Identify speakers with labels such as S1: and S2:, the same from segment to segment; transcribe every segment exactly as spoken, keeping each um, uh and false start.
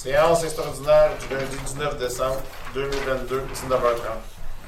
S1: Séance extraordinaire du lundi dix-neuf décembre deux mille vingt-deux, dix-neuf heures trente.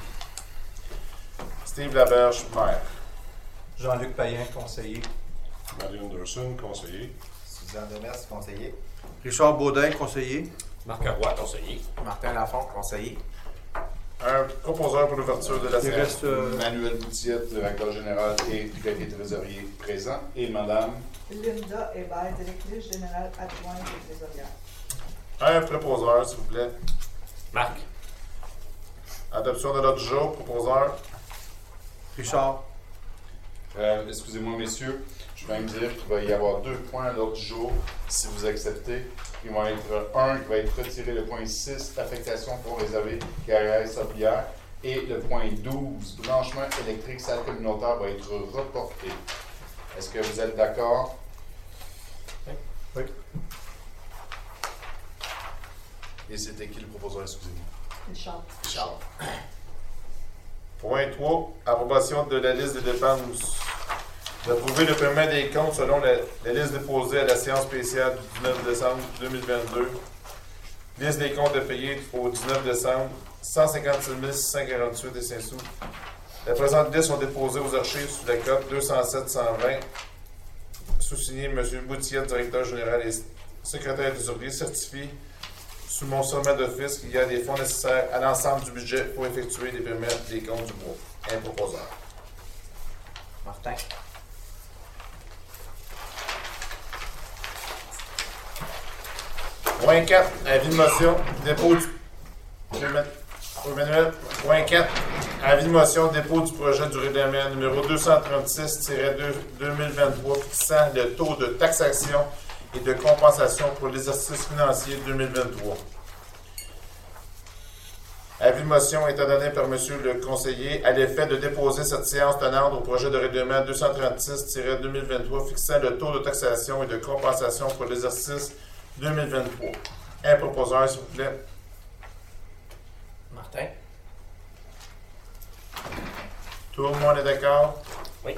S1: Steve Laberge, maire.
S2: Jean-Luc Payen, conseiller.
S3: Marie Anderson, conseiller.
S4: Suzanne Demers, conseiller.
S2: Richard Baudin, conseiller.
S5: Marc Roy, conseiller.
S4: Martin Lafont, conseiller.
S1: Un proposeur pour l'ouverture de la
S2: Il
S1: séance.
S2: reste euh,
S3: Manuel Boutillette, directeur général et greffier trésorier présent. Et Madame
S6: Linda Hébert, directrice générale adjointe et trésorière.
S1: Un proposeur, s'il vous plaît.
S5: Marc.
S1: Adoption de l'ordre du jour, proposeur.
S2: Richard.
S3: Euh, excusez-moi, messieurs, je viens de dire qu'il va y avoir deux points à l'ordre du jour, si vous acceptez. Ils vont être un, il va être retiré le point six, affectation pour réserver carrière sablière, et le point douze, branchement électrique salle communautaire, va être reporté. Est-ce que vous êtes d'accord?
S2: Oui.
S3: Et c'était qui le proposeur, excusez-moi?
S6: Richard.
S3: Richard.
S1: Point trois, approbation de la liste des dépenses. D'approuver le paiement des comptes selon la, la liste déposée à la séance spéciale du dix-neuf décembre deux mille vingt-deux. Liste des comptes à payer au dix-neuf décembre, cent cinquante-six mille six cent quarante-huit et cinq sous. La présente liste sont déposées aux archives sous la cote deux cent sept cent vingt. Sous-signé M. Boutillette, directeur général et secrétaire trésorier, certifie sous mon sommet d'office qu'il y a des fonds nécessaires à l'ensemble du budget pour effectuer les paiements des comptes du groupe. Un proposeur.
S4: Martin.
S1: Point quatre, avis de motion, dépôt du... Emmanuel. Point quatre, avis de motion, dépôt du projet du règlement numéro deux cent trente-six tiret deux mille vingt-trois fixant le taux de taxation et de compensation pour l'exercice financier deux mille vingt-trois. Avis de motion étant donné par M. le conseiller à l'effet de déposer cette séance tenante au projet de règlement deux cent trente-six tiret deux mille vingt-trois fixant le taux de taxation et de compensation pour l'exercice deux mille vingt-trois. Un proposeur, s'il vous plaît.
S5: Martin.
S1: Tout le monde est d'accord?
S5: Oui.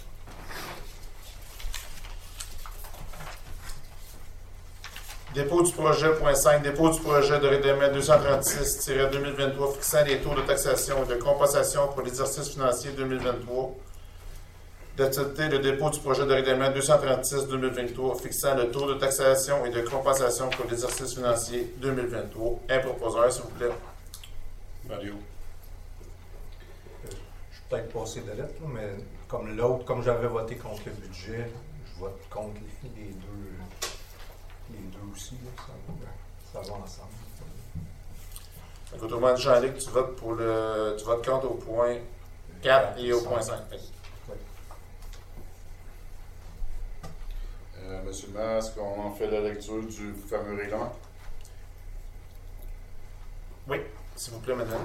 S1: Dépôt du projet, point cinq, dépôt du projet de règlement deux cent trente-six tiret deux mille vingt-trois fixant les taux de taxation et de compensation pour l'exercice financier deux mille vingt-trois. D'accepter le dépôt du projet de règlement deux cent trente-six deux mille vingt-trois fixant le taux de taxation et de compensation pour l'exercice financier deux mille vingt-trois. Un proposeur, s'il vous plaît.
S3: Mario.
S2: Je suis peut-être passé de lettre, là, mais comme l'autre, comme j'avais voté contre le budget, je vote contre les, les deux. Les deux aussi, là, ça, ça va ensemble.
S1: Donc, autrement dit, Jean-Luc, tu votes pour le. Tu votes contre au point quatre et au point cinq.
S3: Euh, Monsieur le maire, est-ce qu'on en fait la lecture du fameux règlement?
S1: Oui, s'il vous plaît, madame.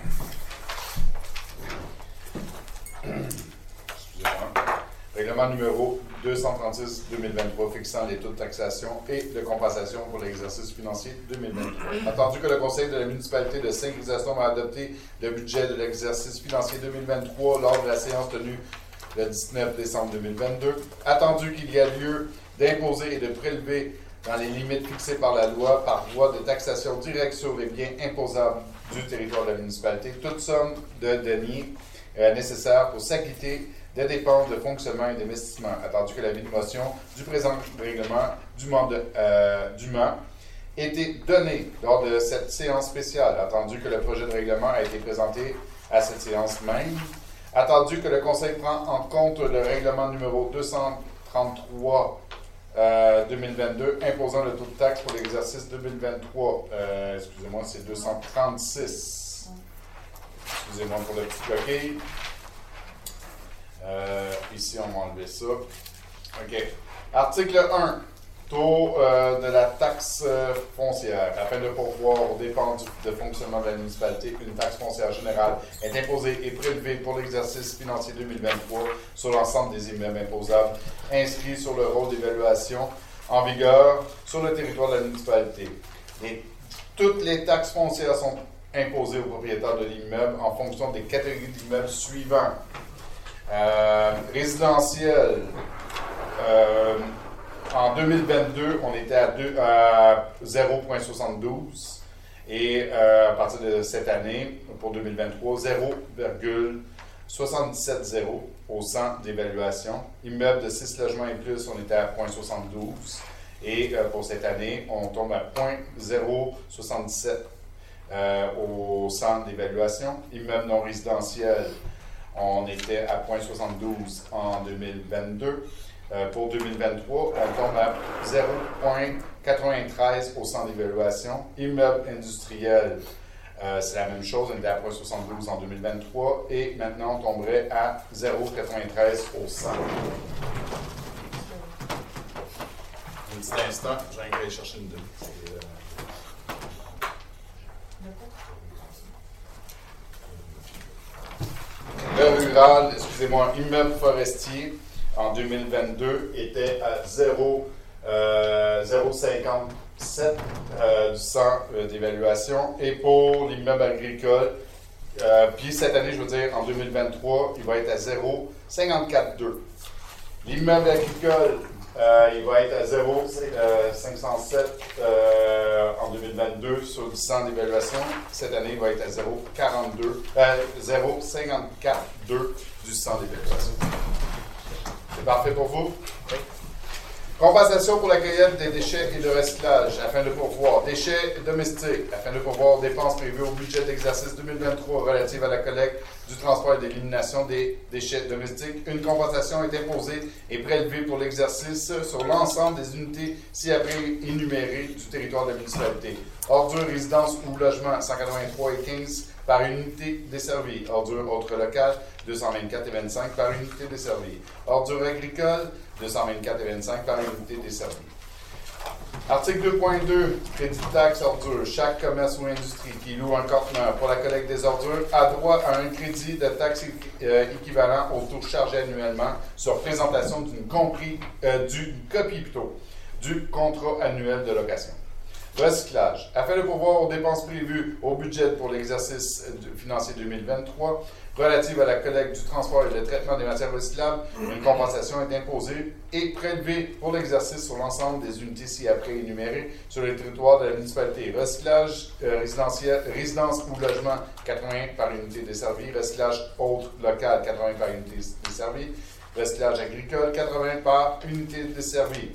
S3: Excusez-moi. Règlement numéro deux cent trente-six deux mille vingt-trois fixant les taux de taxation et de compensation pour l'exercice financier deux mille vingt-trois. Attendu que le Conseil de la municipalité de Saint-Chrysostome a adopté le budget de l'exercice financier deux mille vingt-trois lors de la séance tenue le dix-neuf décembre deux mille vingt-deux. Attendu qu'il y a lieu d'imposer et de prélever dans les limites fixées par la loi par voie de taxation directe sur les biens imposables du territoire de la municipalité, toute somme de deniers euh, nécessaire pour s'acquitter des dépenses de fonctionnement et d'investissement, attendu que l'avis de motion du présent règlement du M A euh, du M A ait été donné lors de cette séance spéciale, attendu que le projet de règlement a été présenté à cette séance même, attendu que le Conseil prend en compte le règlement numéro deux cent trente-trois euh, deux mille vingt-deux imposant le taux de taxe pour l'exercice deux mille vingt-trois, euh, excusez-moi, c'est deux cent trente-six. Excusez-moi pour le petit coquille. Euh, ici, on va enlever ça. OK. Article un. Taux euh, de la taxe euh, foncière. Afin de pourvoir aux dépenses de fonctionnement de la municipalité, une taxe foncière générale est imposée et prélevée pour l'exercice financier deux mille vingt-trois sur l'ensemble des immeubles imposables inscrits sur le rôle d'évaluation en vigueur sur le territoire de la municipalité. Et toutes les taxes foncières sont imposées aux propriétaires de l'immeuble en fonction des catégories d'immeubles suivantes. Euh, résidentiel, euh, en en deux mille vingt-deux, on était à, deux- à zéro virgule soixante-douze. Et euh, à partir de cette année, pour deux mille vingt-trois, zéro virgule soixante-dix-sept zéro au cent d'évaluation. Immeuble de six logements et plus, on était à zéro virgule soixante-douze. Et euh, pour cette année, on tombe à zéro virgule soixante-dix-sept euh, au cent d'évaluation. Immeuble non résidentiel, on était à zéro virgule soixante-douze en deux mille vingt-deux. Euh, pour deux mille vingt-trois, on tombe à zéro virgule quatre-vingt-treize au cent d'évaluation. Immeuble industriel, euh, c'est la même chose, on était à zéro virgule soixante-douze en deux mille vingt-trois et maintenant on tomberait à zéro virgule quatre-vingt-treize au cent. Un petit instant, je vais aller chercher une demi. Le rural, excusez-moi, immeuble forestier en deux mille vingt-deux était à zéro virgule cinquante-sept euh, du cent euh, d'évaluation. Et pour l'immeuble agricole, euh, puis cette année, je veux dire, en deux mille vingt-trois, il va être à zéro virgule cinquante-quatre deux. L'immeuble agricole, euh, il va être à zéro virgule cinq cent sept euh, en deux mille vingt-deux sur du cent d'évaluation. Cette année, il va être à zéro virgule quarante-deux, euh, zéro virgule cinquante-quatre deux du cent d'évaluation. C'est parfait pour vous? Oui. Compensation pour la cueillette des déchets et le recyclage afin de pourvoir déchets domestiques, afin de pourvoir dépenses prévues au budget d'exercice deux mille vingt-trois relatives à la collecte, du transport et de l'élimination des déchets domestiques. Une compensation est imposée et prélevée pour l'exercice sur l'ensemble des unités ci-après énumérées du territoire de la municipalité. Ordures, résidences ou logements, cent quatre-vingt-trois et quinze par unité desservie. Ordures autres locales, deux cent vingt-quatre et vingt-cinq par unité desservie. Ordures agricoles, deux cent vingt-quatre et vingt-cinq par unité desservie. Article deux point deux, crédit de taxe ordures. Chaque commerce ou industrie qui loue un conteneur pour la collecte des ordures a droit à un crédit de taxe euh, équivalent au taux chargé annuellement sur présentation d'une compris, euh, du copie plutôt, du contrat annuel de location. Recyclage. Afin de pourvoir aux dépenses prévues au budget pour l'exercice financier deux mille vingt-trois, relative à la collecte, du transport et le traitement des matières recyclables, une compensation est imposée et prélevée pour l'exercice sur l'ensemble des unités ci-après énumérées sur le territoire de la municipalité. Recyclage euh, résidentiel, résidence ou logement, quatre-vingts par unité desservie. Recyclage autre local, quatre-vingts par unité desservie. Recyclage agricole, quatre-vingts par unité desservie.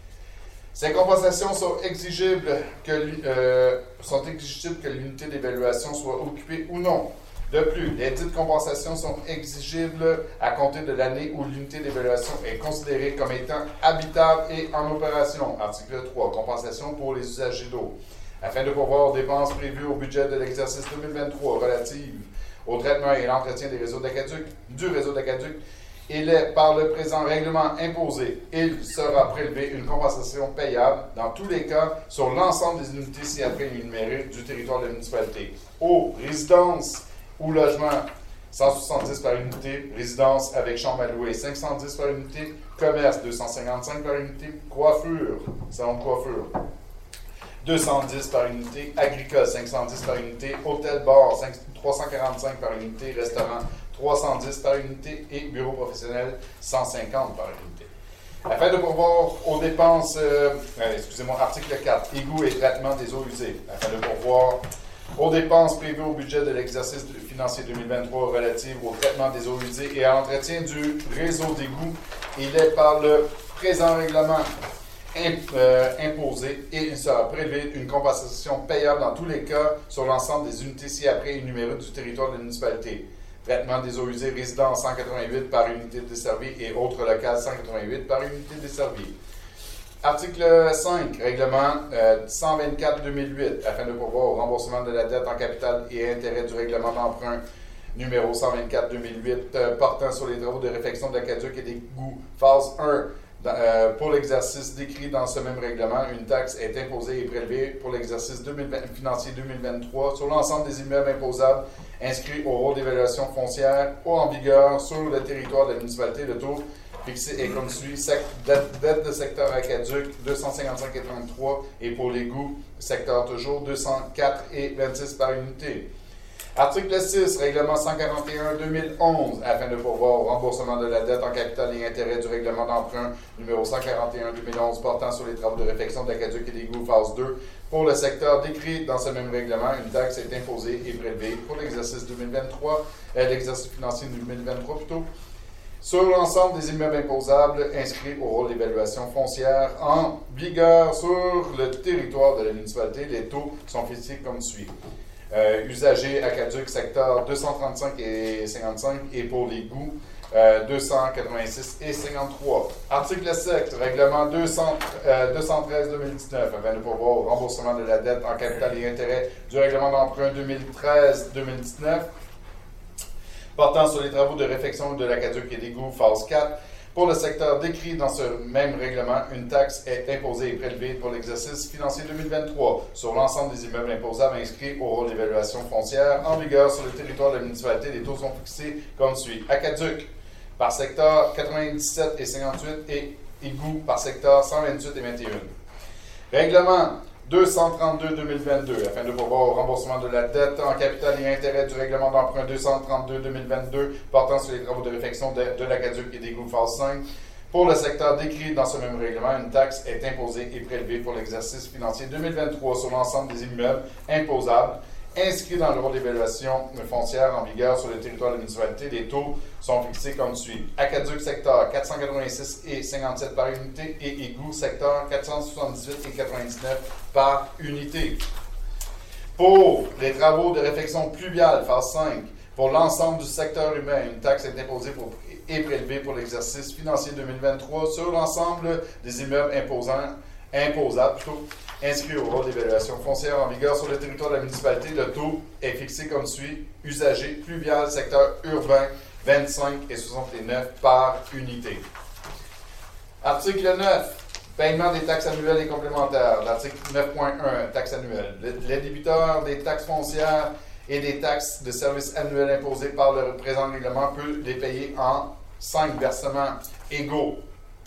S3: Ces compensations sont exigibles que, euh, sont exigibles que l'unité d'évaluation soit occupée ou non. De plus, les dites compensations sont exigibles à compter de l'année où l'unité d'évaluation est considérée comme étant habitable et en opération. Article trois. Compensation pour les usagers d'eau. Afin de pourvoir aux dépenses prévues au budget de l'exercice deux mille vingt-trois relatives au traitement et l'entretien des réseaux d'aqueduc, du réseau d'aqueduc, il est par le présent règlement imposé. Il sera prélevé une compensation payable dans tous les cas sur l'ensemble des unités ci-après énumérées du territoire de la municipalité. Eau, résidence ou logement, cent soixante-dix par unité. Résidence avec chambre à louer, cinq cent dix par unité. Commerce, deux cent cinquante-cinq par unité. Coiffure, salon de coiffure, deux cent dix par unité. Agricole, cinq cent dix par unité. Hôtel-bar, trois cent quarante-cinq par unité. Restaurant, trois cent dix par unité. Et bureau professionnel, cent cinquante par unité. Afin de pourvoir aux dépenses, euh, euh, excusez-moi, article quatre, égout et traitement des eaux usées. Afin de pourvoir aux dépenses prévues au budget de l'exercice financier deux mille vingt-trois relatives au traitement des eaux usées et à l'entretien du réseau d'égouts, il est par le présent règlement imp, euh, imposé et il sera prélevé une compensation payable dans tous les cas sur l'ensemble des unités ci-après énumérées du territoire de la municipalité. Traitement des eaux usées, résidence cent quatre-vingt-huit par unité desservie et autres locales cent quatre-vingt-huit par unité desservie. Article cinq, règlement euh, cent vingt-quatre deux mille huit, afin de pourvoir au remboursement de la dette en capital et intérêt du règlement d'emprunt numéro cent vingt-quatre deux mille huit, euh, portant sur les travaux de réfection de l'aqueduc et d'égouts, phase un. Dans, euh, pour l'exercice décrit dans ce même règlement, une taxe est imposée et prélevée pour l'exercice financier deux mille vingt-trois sur l'ensemble des immeubles imposables inscrits au rôle d'évaluation foncière ou en vigueur sur le territoire de la municipalité. Le taux fixé est comme suit. Dette, dette de secteur aqueduc, deux cent cinquante-cinq et trente-trois, et pour l'égout, secteur toujours, deux cent quatre et vingt-six par unité. Article six, Règlement cent quarante et un deux mille onze, afin de pourvoir au remboursement de la dette en capital et intérêt du règlement d'emprunt numéro cent quarante et un deux mille onze portant sur les travaux de réfection de l'aqueduc et d'égout phase deux pour le secteur décrit dans ce même règlement, une taxe est imposée et prélevée pour l'exercice deux mille vingt-trois, euh, l'exercice financier deux mille vingt-trois plutôt, sur l'ensemble des immeubles imposables inscrits au rôle d'évaluation foncière en vigueur sur le territoire de la municipalité. Les taux sont fixés comme suit. Euh, usagers, aqueduc, secteur deux cent trente-cinq et cinquante-cinq, et pour l'égout, euh, deux cent quatre-vingt-six et cinquante-trois. Article sept, Règlement deux cent treize deux mille dix-neuf, afin de pourvoir au remboursement de la dette en capital et intérêt du règlement d'emprunt deux mille treize deux mille dix-neuf, portant sur les travaux de réfection de l'aqueduc et d'égout phase quatre. Pour le secteur décrit dans ce même règlement, une taxe est imposée et prélevée pour l'exercice financier deux mille vingt-trois sur l'ensemble des immeubles imposables inscrits au rôle d'évaluation foncière en vigueur sur le territoire de la municipalité. Les taux sont fixés comme suit. Aqueduc par secteur quatre-vingt-dix-sept et cinquante-huit et égout par secteur cent vingt-huit et vingt et un. Règlement deux cent trente-deux deux mille vingt-deux, afin de pourvoir au remboursement de la dette en capital et intérêt du règlement d'emprunt deux cent trente-deux deux mille vingt-deux portant sur les travaux de réfection de, de l'aqueduc et d'égout phase cinq. Pour le secteur décrit dans ce même règlement, une taxe est imposée et prélevée pour l'exercice financier deux mille vingt-trois sur l'ensemble des immeubles imposables inscrits dans le rôle d'évaluation foncière en vigueur sur le territoire de la municipalité. Les taux sont fixés comme suit. Aqueduc secteur quatre cent quatre-vingt-six et cinquante-sept par unité et égout secteur quatre cent soixante-dix-huit et quatre-vingt-dix-neuf par unité. Pour les travaux de réfection pluviale phase cinq, pour l'ensemble du secteur humain, une taxe est imposée pour, et prélevée pour l'exercice financier deux mille vingt-trois sur l'ensemble des immeubles imposants, imposables plutôt, inscrits au rôle d'évaluation foncière en vigueur sur le territoire de la municipalité. Le taux est fixé comme suit. Usagers, pluvial, secteur urbain, vingt-cinq et soixante-neuf par unité. Article neuf. Paiement des taxes annuelles et complémentaires. L'article neuf point un, taxes annuelles. Le, les débiteurs des taxes foncières et des taxes de services annuels imposées par le présent règlement peut les payer en cinq versements égaux.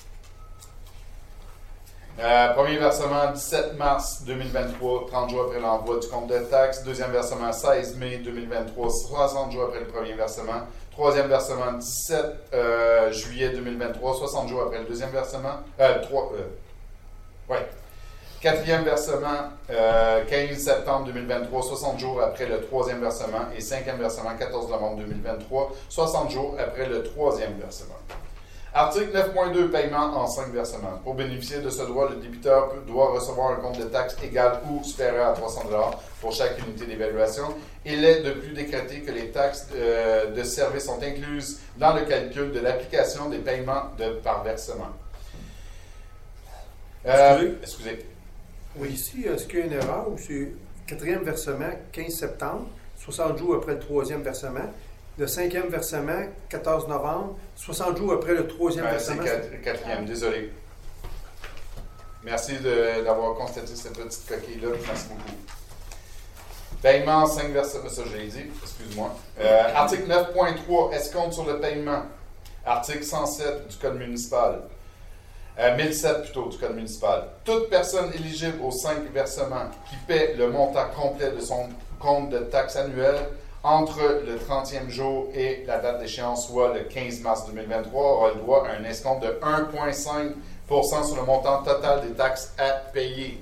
S3: Euh, premier versement, dix-sept mars deux mille vingt-trois, trente jours après l'envoi du compte de taxes. Deuxième versement, seize mai deux mille vingt-trois, soixante jours après le premier versement. Troisième versement, dix-sept euh, juillet deux mille vingt-trois, soixante jours après le deuxième versement. Euh, trois, euh, ouais. Quatrième versement, euh, quinze septembre deux mille vingt-trois, soixante jours après le troisième versement. Et cinquième versement, quatorze novembre deux mille vingt-trois, soixante jours après le troisième versement. Article neuf point deux, paiement en cinq versements. Pour bénéficier de ce droit, le débiteur doit recevoir un compte de taxe égal ou supérieur à trois cents dollars pour chaque unité d'évaluation. Il est de plus décrété que les taxes de, de service sont incluses dans le calcul de l'application des paiements de, par versement. Euh, excusez.
S7: Oui, ici, est-ce qu'il y a une erreur ou c'est quatrième versement, quinze septembre, soixante jours après le troisième versement. Le cinquième versement, quatorze novembre, soixante jours après le troisième
S3: euh,
S7: versement.
S3: C'est quatrième, désolé. Merci de, d'avoir constaté cette petite coquille-là. Merci beaucoup. Paiement en cinq versements, ça je l'ai dit, excuse-moi. Euh, article neuf point trois, escompte sur le paiement. Article cent sept du Code municipal. Euh, mille sept plutôt du Code municipal. Toute personne éligible aux cinq versements qui paie le montant complet de son compte de taxe annuelle entre le trentième jour et la date d'échéance, soit le quinze mars deux mille vingt-trois, aura le droit à un escompte de un virgule cinq pour cent sur le montant total des taxes à payer.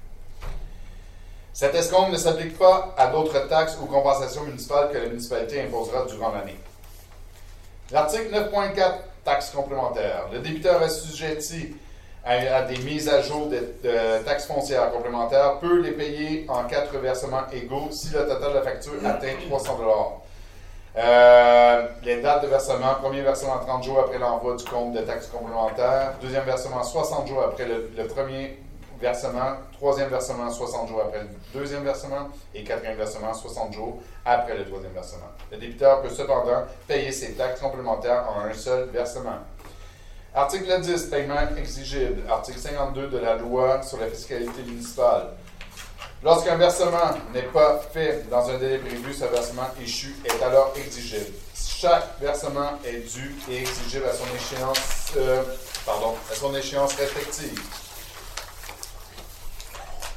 S3: Cet escompte ne s'applique pas à d'autres taxes ou compensations municipales que la municipalité imposera durant l'année. L'article neuf point quatre, taxes complémentaires. Le débiteur assujetti à, à des mises à jour de, de taxes foncières complémentaires peut les payer en quatre versements égaux si le total de la facture atteint trois cents dollars. Euh, les dates de versement, premier versement trente jours après l'envoi du compte de taxes complémentaires, deuxième versement soixante jours après le, le premier versement, troisième versement soixante jours après le deuxième versement et quatrième versement soixante jours après le troisième versement. Le débiteur peut cependant payer ses taxes complémentaires en un seul versement. Article dix, paiement exigible. Article cinquante-deux de la loi sur la fiscalité municipale. Lorsqu'un versement n'est pas fait dans un délai prévu, ce versement échu est alors exigible. Chaque versement est dû et exigible à son échéance, euh, pardon, à son échéance respective.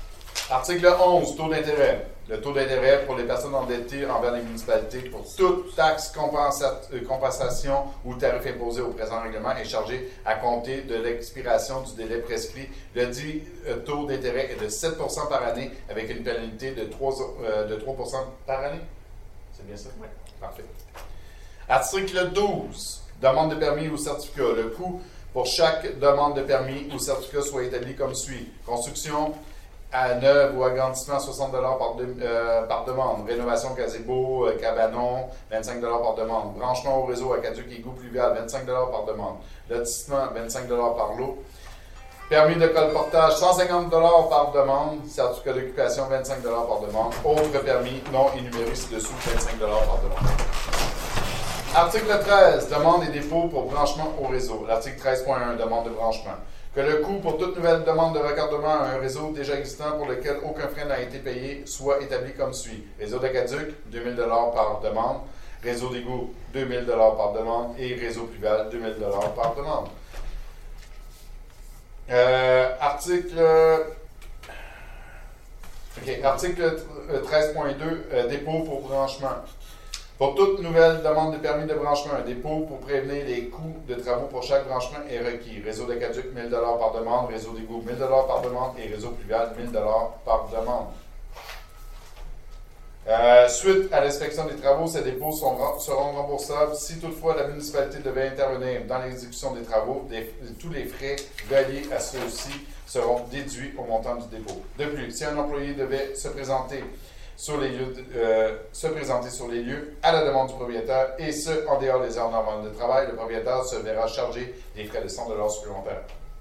S3: Article onze, taux d'intérêt. Le taux d'intérêt pour les personnes endettées envers les municipalités pour toute taxe, compensa- euh, compensation ou tarif imposé au présent règlement est chargé à compter de l'expiration du délai prescrit. Le dit euh, taux d'intérêt est de sept pour cent par année avec une pénalité de trois, euh, de trois pour cent par année. C'est bien ça?
S6: Oui.
S3: Parfait. Article douze. Demande de permis ou certificat. Le coût pour chaque demande de permis ou certificat soit établi comme suit. Construction à neuve ou agrandissement, soixante dollars par, de, euh, par demande. Rénovation gazebo, euh, cabanon, vingt-cinq dollars par demande. Branchement au réseau aquaduc égout pluvial, vingt-cinq dollars par demande. Lotissement, vingt-cinq dollars par lot. Permis de colportage, cent cinquante dollars par demande. Certificat d'occupation, vingt-cinq dollars par demande. Autres permis non énumérés ci-dessous, vingt-cinq dollars par demande. Article treize, demande et dépôt pour branchement au réseau. L'article treize point un, demande de branchement. Que le coût pour toute nouvelle demande de raccordement à un réseau déjà existant pour lequel aucun frais n'a été payé soit établi comme suit. Réseau d'aqueduc, deux mille dollars par demande. Réseau d'égout, deux mille dollars par demande. Et réseau pluvial, deux mille dollars par demande. Euh, article... OK. Article treize point deux, euh, dépôt pour branchement. Pour toute nouvelle demande de permis de branchement, un dépôt pour prévenir les coûts de travaux pour chaque branchement est requis. Réseau d'aqueduc, mille dollars par demande. Réseau d'égout, mille dollars par demande. Et réseau pluvial, mille dollars par demande. Euh, suite à l'inspection des travaux, ces dépôts sont, seront remboursables si toutefois la municipalité devait intervenir dans l'exécution des travaux. Des, tous les frais reliés à ceux-ci seront déduits au montant du dépôt. De plus, si un employé devait se présenter sur les lieux, euh, se présenter sur les lieux à la demande du propriétaire et ce, en dehors des heures normales de travail, le propriétaire se verra charger des frais de cent dollars supplémentaires.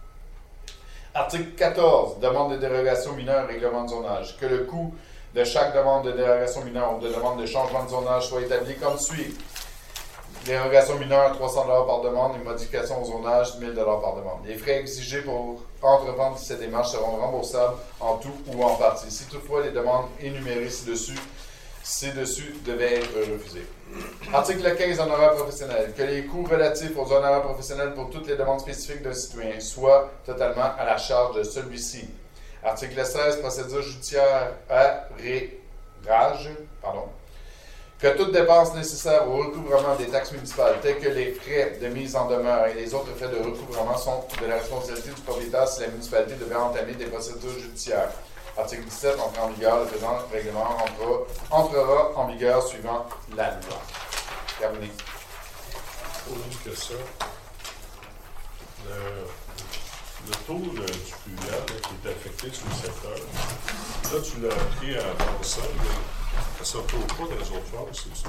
S3: Article quatorze, demande de dérogation mineure, règlement de zonage. Que le coût de chaque demande de dérogation mineure ou de demande de changement de zonage soit établi comme suit. Dérogation mineure, trois cents dollars par demande. Une modification au zonage, mille dollars par demande. Les frais exigés pour entreprendre ces démarches seront remboursables en tout ou en partie. Si toutefois les demandes énumérées ci-dessus, ci-dessus devaient être refusées. Article quinze, honoraires professionnels. Que les coûts relatifs aux honoraires professionnels pour toutes les demandes spécifiques d'un citoyen soient totalement à la charge de celui-ci. Article seize, procédure judiciaire à rérage, pardon. Que toute dépense nécessaire au recouvrement des taxes municipales, telles que les frais de mise en demeure et les autres frais de recouvrement, sont de la responsabilité du propriétaire si la municipalité devait entamer des procédures judiciaires. Article dix-sept, entrée en vigueur, le présent règlement entrera, entrera en vigueur suivant la loi. Terminé.
S5: Pour une question. Le, le taux là, du pluvial là, qui est affecté sur le secteur, là, tu l'as appris à avancer, mais ça ne se retrouve pas dans les autres phases, c'est ça.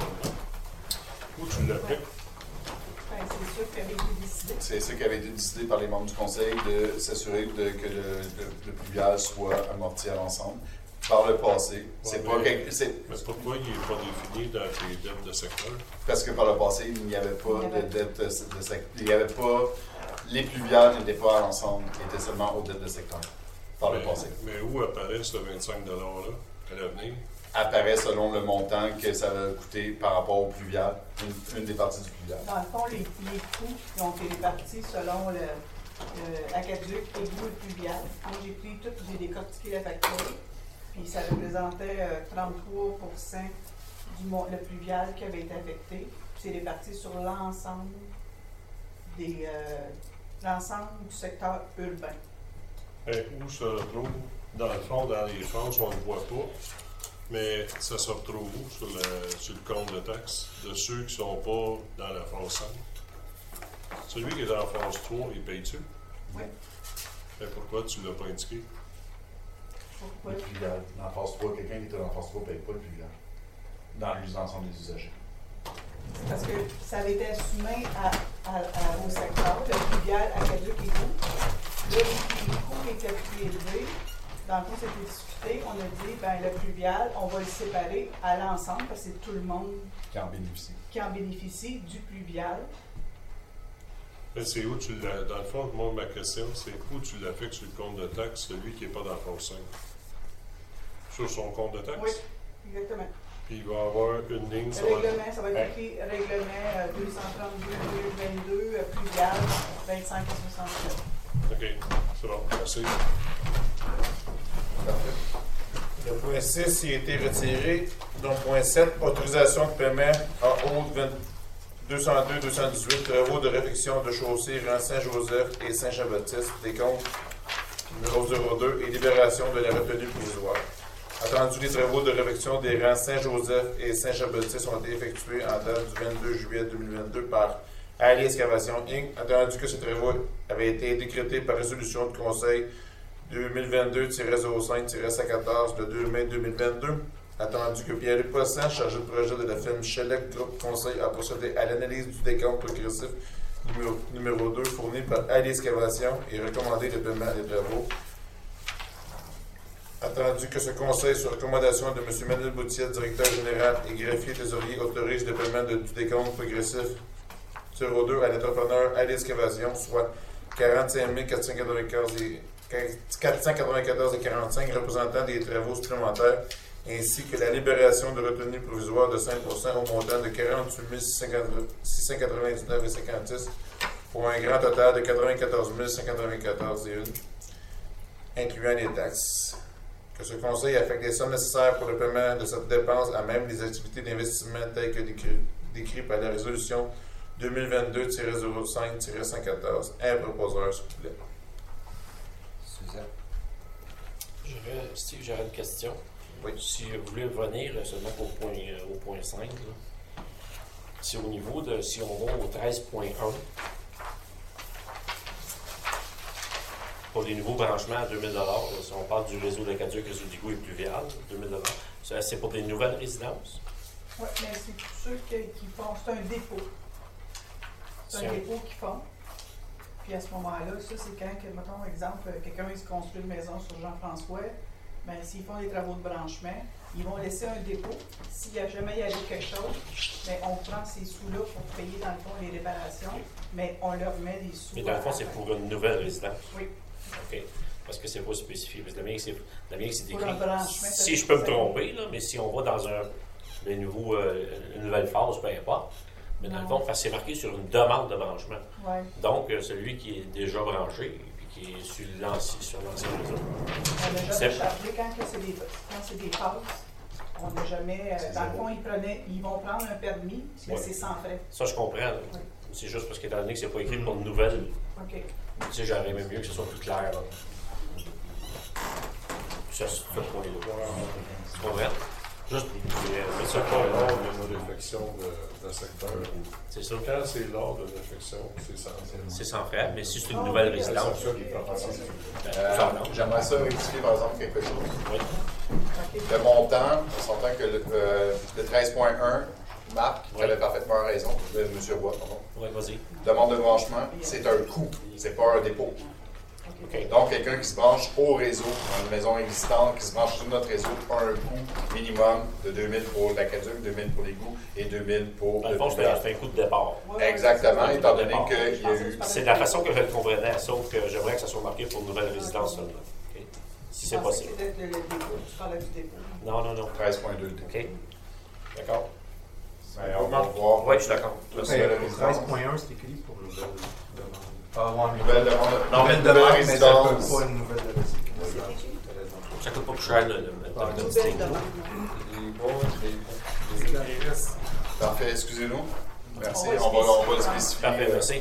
S5: Où tu l'appliques?
S6: Ben, c'est sûr qu'il avait été décidé.
S3: C'est ce qui avait été décidé par les membres du conseil de s'assurer de, que le, le, le pluvial soit amorti à l'ensemble. Par le passé. C'est
S5: Ouais,
S3: pas
S5: mais,
S3: quelque, c'est,
S5: mais pourquoi il n'est pas défini dans tes dettes de secteur?
S3: parce que par le passé, il n'y avait pas de dette de, de secteur. Il n'y avait pas. Les pluviales n'étaient pas à l'ensemble, étaient seulement aux dettes de secteur. Par le
S5: mais,
S3: passé.
S5: mais où apparaît ce vingt-cinq dollars-là à l'avenir?
S3: Apparaît selon le montant que ça va coûter par rapport au pluvial, une, une des parties du pluvial.
S6: Dans le fond, les, les coûts qui ont été répartis selon le, le aqueduc, égout et pluvial. Moi, j'ai pris tout, j'ai décortiqué la facture, puis ça représentait euh, trente-trois pour cent du mont, le pluvial qui avait été affecté. Puis c'est réparti sur l'ensemble des euh, l'ensemble du secteur urbain.
S5: Et où se retrouve? Dans le fond, dans les phases, on ne le voit pas. Mais ça se retrouve où sur le, sur le compte de taxes de ceux qui ne sont pas dans la phase cinq? Celui qui est dans la phase trois, il paye-tu?
S6: Oui.
S5: Et pourquoi tu ne l'as pas indiqué?
S6: Pourquoi?
S3: Le pluvial. Dans la phase trois, quelqu'un qui était dans la phase trois ne paye pas le pluvial. Dans l'ensemble des usagers.
S6: Parce que ça avait été assumé à, à, à, au secteur, le pluvial, aqueduc et égout. Là, les coûts étaient plus élevés. Dans le fond, c'était discuté. On a dit, ben le pluvial, on va le séparer à l'ensemble parce que c'est tout le monde
S3: Qui en bénéficie.
S6: qui en bénéficie du pluvial.
S5: Mais c'est où tu l'as. Dans le fond, moi, ma question, c'est où tu l'affectes sur le compte de taxes, celui qui n'est pas dans la phase cinq? Sur son compte de taxes?
S6: Oui, exactement.
S5: Puis il va avoir une ligne. Ça
S6: Le
S5: va...
S6: règlement, ça va être écrit règlement euh, deux cent trente-deux deux vingt-deux, euh, pluvial vingt-cinq à soixante-sept.
S5: OK, c'est bon, merci.
S3: Parfait.
S1: Le point six il a été retiré. Donc, point sept, autorisation de paiement en haut de deux cent deux deux cent dix-huit, travaux de réfection de chaussée rang Saint-Joseph et Saint-Jean-Baptiste, décompte numéro zéro deux et libération de la retenue provisoire. Attendu, les travaux de réfection des rangs Saint-Joseph et Saint-Jean-Baptiste ont été effectués en date du vingt-deux juillet deux mille vingt-deux par Ali Excavation incorporée. Attendu que ces travaux avaient été décrétés par résolution de conseil deux mille vingt-deux zéro cinq cent quatorze le deux mai deux mille vingt-deux. Attendu que Pierre-Luc Poisson, chargé de projet de la firme Shellec Groupe Conseil, a procédé à l'analyse du décompte progressif numéro, numéro deux fourni par Ali Excavation et recommandé le paiement des travaux. Attendu que ce conseil, sur recommandation de M. Manuel Boutiette, directeur général et greffier trésorier, autorise le paiement de, du décompte progressif zéro deux à l'entrepreneur Ali Excavation, soit quarante-cinq mille quatre cent quatre-vingt-quatorze et quarante-cinq représentant des travaux supplémentaires, ainsi que la libération de retenue provisoire de cinq pour cent au montant de quarante-huit mille six cent quatre-vingt-dix-neuf virgule cinquante-six pour un grand total de quatre-vingt-quatorze mille cent quatre-vingt-quatorze virgule un, incluant les taxes. Que ce conseil affecte les sommes nécessaires pour le paiement de cette dépense à même les activités d'investissement telles que décrites par la résolution deux mille vingt-deux zéro cinq cent quatorze. Un proposeur, s'il vous plaît.
S4: Suzanne.
S8: J'aurais, Steve, j'aurais une question.
S4: Oui.
S8: Si vous voulez revenir seulement au point, au point cinq, là, c'est au niveau de, si on va au treize point un, pour les nouveaux branchements à deux mille dollars, là, si on parle du réseau de Caduc, réseau d'Igo et pluvial, deux mille dollars, ça, c'est pour des nouvelles résidences?
S6: Oui, mais c'est pour ceux qui, qui font, c'est un dépôt. C'est
S8: C'est
S6: un
S8: un-
S6: dépôt qu'ils font. Puis à ce moment-là, ça, c'est quand, que, mettons, exemple, quelqu'un il se construit une maison sur Jean-François, bien, s'ils font des travaux de branchement, ils vont laisser un dépôt. S'il y a jamais il y a quelque chose, bien, on prend ces sous-là pour payer, dans le fond, les réparations, mais on leur met des sous.
S8: Mais dans le fond, c'est pour une nouvelle résidence.
S6: Oui.
S8: OK. Parce que c'est pas spécifié. Parce que la mienne, c'est, la mienne, c'est
S6: Pour
S8: décrit.
S6: un branchement, ça
S8: Si
S6: fait
S8: je peux me
S6: ça.
S8: tromper, là, mais si on va dans un, un nouveau, euh, une nouvelle phase, peu importe. Mais dans le fond, parce que c'est marqué sur une demande de branchement.
S6: Oui.
S8: Donc, euh, celui qui est déjà branché et qui est sur l'ancien, sur l'ancien réseau.
S6: On n'a
S8: C'est-
S6: jamais chargé quand que c'est des, quand c'est des phases. On n'a jamais. euh,
S8: C'est
S6: dans le
S8: zéro.
S6: fond, ils, prenaient, ils vont prendre un permis, mais
S8: Ouais.
S6: c'est sans frais.
S8: Ça, je comprends. là.
S6: Oui.
S8: C'est juste parce qu'étant donné que c'est pas écrit pour une nouvelle,
S6: OK.
S8: tu sais, j'aurais aimé mieux que ce soit plus clair. là. Ça, c'est ce point-là. Tu comprends? Juste pour
S5: Mais
S8: mettre
S5: c'est
S8: ça
S5: pas lors
S8: clair.
S5: d'une réflexion de, de secteur.
S8: C'est ça.
S5: Quand c'est lors d'une réflexion, c'est ça.
S8: C'est sans frais, mais si c'est une
S6: Ah,
S8: nouvelle
S6: oui,
S8: résidence,
S5: C'est ça qui prend partie.
S8: ben,
S3: Euh,
S8: ça, non.
S3: J'aimerais ça rectifier par exemple quelque chose.
S8: Oui.
S6: OK.
S3: Le montant, on s'entend que le, euh, le treize point un, Marc, tu
S8: Oui.
S3: avais parfaitement raison, euh, M. Roy, pardon.
S8: Oui, vas-y.
S3: Demande de branchement, c'est un coût, c'est pas un dépôt.
S8: OK.
S3: Donc, quelqu'un qui se branche au réseau, dans une maison existante, qui se branche sur notre réseau, a un coût minimum de deux mille pour la caduc, deux mille pour l'égout et deux mille pour
S8: Dans
S3: le
S8: le fond, c'est
S3: pluvial.
S8: un, c'est un coup de départ.
S6: Ouais, ouais,
S3: Exactement,
S8: c'est ça.
S3: étant donné qu'il y a eu...
S8: C'est de la façon que je le comprenais, sauf que j'aimerais que ça soit marqué pour une nouvelle résidence seulement. OK? Si c'est
S6: Je pensais
S8: possible.
S6: que c'était le, le dépôt. Tu parlais du dépôt.
S8: Non, non, non.
S3: treize point deux.
S8: OK? D'accord?
S3: Ben, on va voir.
S8: Oui, je suis d'accord.
S3: Merci,
S2: Mais
S3: la
S2: le
S3: résidence.
S2: treize point un, c'est écrit pour nouvelle demande. Ah, ouais,
S3: Nouvelle demande. Non, mais
S2: Nouvelle
S3: nouvelle
S2: demande, mais ça peut
S3: résidence.
S2: pas une nouvelle résidence.
S8: Ça coûte pas plus cher le, le, le,
S2: Ah,
S8: le
S6: Une
S8: petit
S6: belle
S8: égout.
S6: demande.
S1: Les bons, les les risques.
S3: Parfait, excusez-nous. Merci,
S6: On va
S3: on va, on va le
S6: spécifier.
S3: spécifier.
S8: Parfait, merci.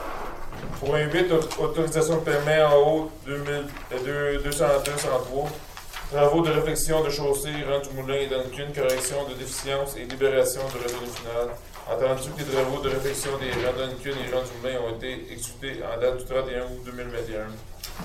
S1: Point huit, au- autorisation de paiement en haut deux mille, euh, deux- deux cent deux cent trois. Travaux de réflexion de chaussée, rang du moulin et d'Ancune, correction de déficience et libération de revenu final. Attendu que les travaux de réflexion des rangs d'Ancune et rangs du moulin ont été exécutés en date du trente et un août deux mille vingt et un.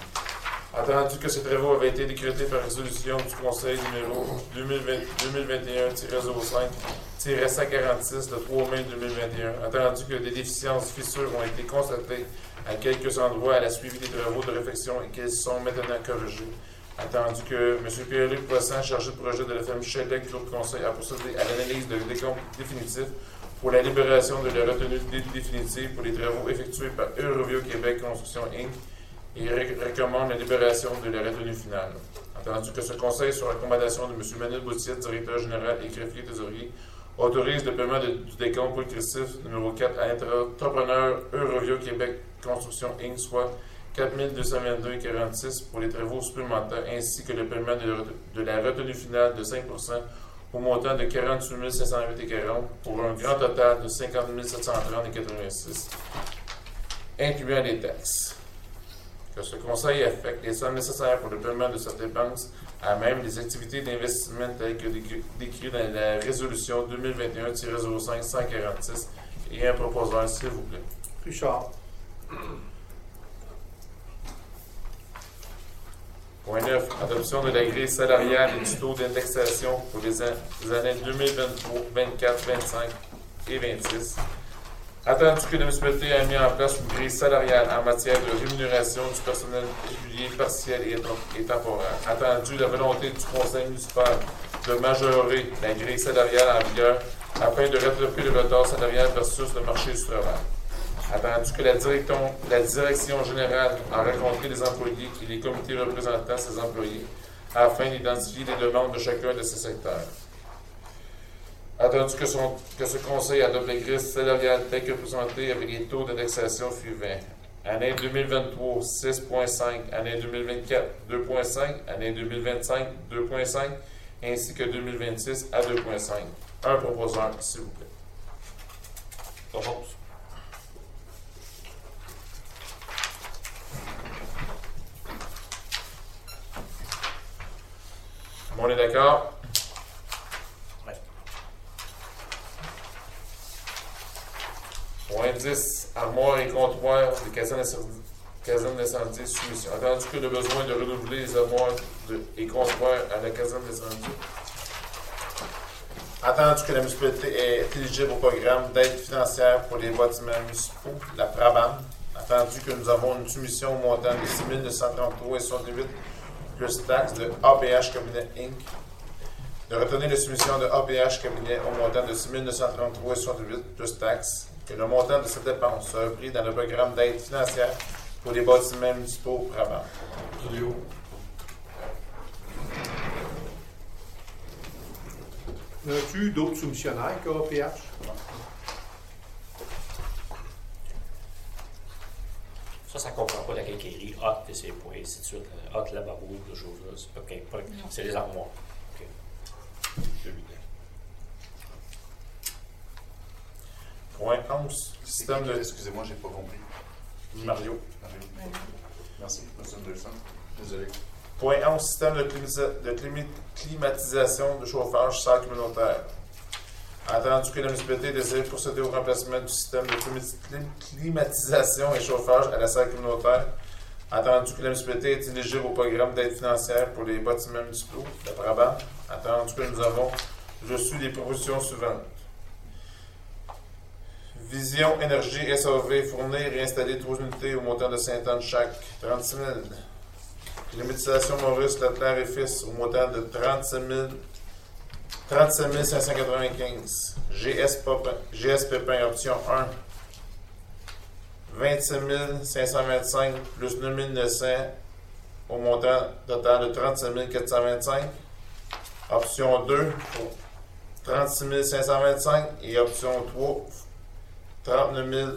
S1: Attendu que ces travaux avaient été décrétés par résolution du Conseil numéro deux mille vingt et un zéro cinq cent quarante-six le trois mai deux mille vingt et un. Attendu que des déficiences fissures ont été constatées à quelques endroits à la suivi des travaux de réflexion et qu'elles sont maintenant corrigées. Attendu que M. Pierre-Luc Poisson, chargé de projet de la firme Shellec Groupe Conseil, a procédé à l'analyse de décompte définitif pour la libération de la retenue dé- définitive pour les travaux effectués par Eurovio Québec Construction incorporée et ré- recommande la libération de la retenue finale. Attendu que ce conseil, sur recommandation de M. Manuel Boutiette, directeur général et greffier trésorier, autorise le paiement de- du décompte progressif numéro quatre à l'entrepreneur Eurovio Québec Construction incorporée, soit quatre mille deux cent vingt-deux virgule quarante-six pour les travaux supplémentaires ainsi que le paiement de, de la retenue finale de cinq pour cent au montant de quarante-huit mille sept cent huit virgule quarante pour un grand total de cinquante mille sept cent trente virgule quatre-vingt-six, incluant les taxes. Que ce conseil affecte les sommes nécessaires pour le paiement de cette dépense à même les activités d'investissement telles que décrites dans la résolution deux mille vingt et un tiret zéro cinq cent quarante-six et un proposeur, s'il vous plaît.
S7: Richard.
S1: Point neuf. Adoption de la grille salariale et du taux d'indexation pour les, an les années deux mille vingt-trois, vingt-quatre, vingt-cinq et vingt-six. Attendu que la municipalité a mis en place une grille salariale en matière de rémunération du personnel régulier, partiel et, et temporaire. Attendu la volonté du conseil municipal de majorer la grille salariale en vigueur afin de rattraper le retard salarial versus le marché du travail. Attendu que la direction, la direction générale a rencontré les employés et les comités représentant ces employés afin d'identifier les demandes de chacun de ces secteurs. Attendu que, son, que ce conseil adopte la grille salariale telle que présentée avec les taux d'indexation suivants. Année deux mille vingt-trois, six virgule cinq, année deux mille vingt-quatre, deux virgule cinq, année deux mille vingt-cinq, deux virgule cinq, ainsi que deux mille vingt-six à deux virgule cinq. Un proposeur, s'il vous plaît.
S8: Propose.
S1: On est d'accord?
S8: Ouais.
S1: Point dix. Armoire et comptoir des casernes d'incendie soumission. Attendu que le besoin de renouveler les armoires de, et comptoirs à la caserne d'incendie. Attendu que la municipalité est éligible au programme d'aide financière pour les bâtiments municipaux, la PRABAM. Attendu que nous avons une soumission au montant de six mille neuf cent trente-trois virgule soixante-huit plus taxes de A P H Cabinet Incorporé. De retenir la soumission de A P H Cabinet au montant de six mille neuf cent trente-trois virgule soixante-huit plus taxes, que le montant de cette dépense sera pris dans le programme d'aide financière pour les bâtiments municipaux PRABAM.
S5: Léo.
S7: As-tu eu d'autres soumissionnaires qu'A P H?
S8: Ça, ça ne comprend pas la quincaillerie, hot, T C points, et ainsi de suite. Hot, lavabo, de choses là. OK, pas- c'est les armoires. OK.
S5: C'est évident.
S1: Point onze. Système de...
S3: Excusez-moi, j'ai pas compris.
S1: Mario.
S3: Merci, M. Anderson. Désolé.
S1: Point onze. Système de, climati- de climi- climatisation de chauffage salle communautaire. Attendu que la municipalité désire procéder au remplacement du système de climi- clim- climatisation et chauffage à la salle communautaire. Attendu que la municipalité est éligible au programme d'aide financière pour les bâtiments municipaux, le PRABAM. Attendu que nous avons reçu les propositions suivantes. Vision Énergie S A V, fournir et installer trois unités au montant de cinq tonnes chaque, trente-six mille. Climatisation Maurice Leclerc et Fils au montant de trente-sept mille cinq cent quatre-vingt-quinze. G S Pépin, G S Pépin option un, vingt-sept mille cinq cent vingt-cinq plus neuf mille neuf cents au montant total de trente-sept mille quatre cent vingt-cinq. Option deux pour trente-six mille cinq cent vingt-cinq et option trois, trente-neuf mille.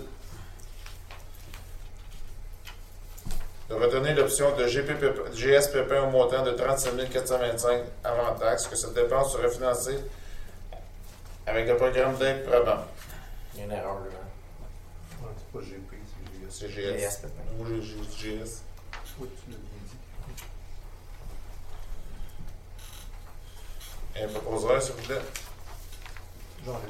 S1: De retenir l'option de G P P, G S Pépin au montant de trente-sept mille quatre cent vingt-cinq avant taxe, que cette dépense serait financée avec le programme d'aide PRABAM.
S8: Il y a une erreur là.
S2: Ouais, c'est pas G P, c'est
S1: C'est
S2: G S.
S1: G S.
S8: G S Pépin.
S1: Ou G- G- G S.
S2: Oui, tu l'as bien dit.
S1: Un proposeur, s'il vous plaît.
S2: Jean-Luc.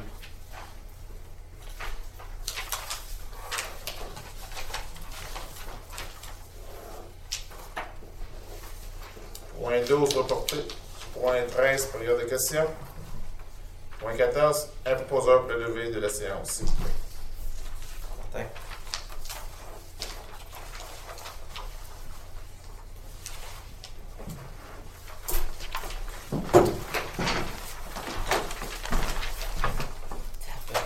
S1: Point douze, reporté. Point treize, période de questions. Point quatorze, un proposeur pour le lever de la séance, s'il vous plaît.
S4: Martin.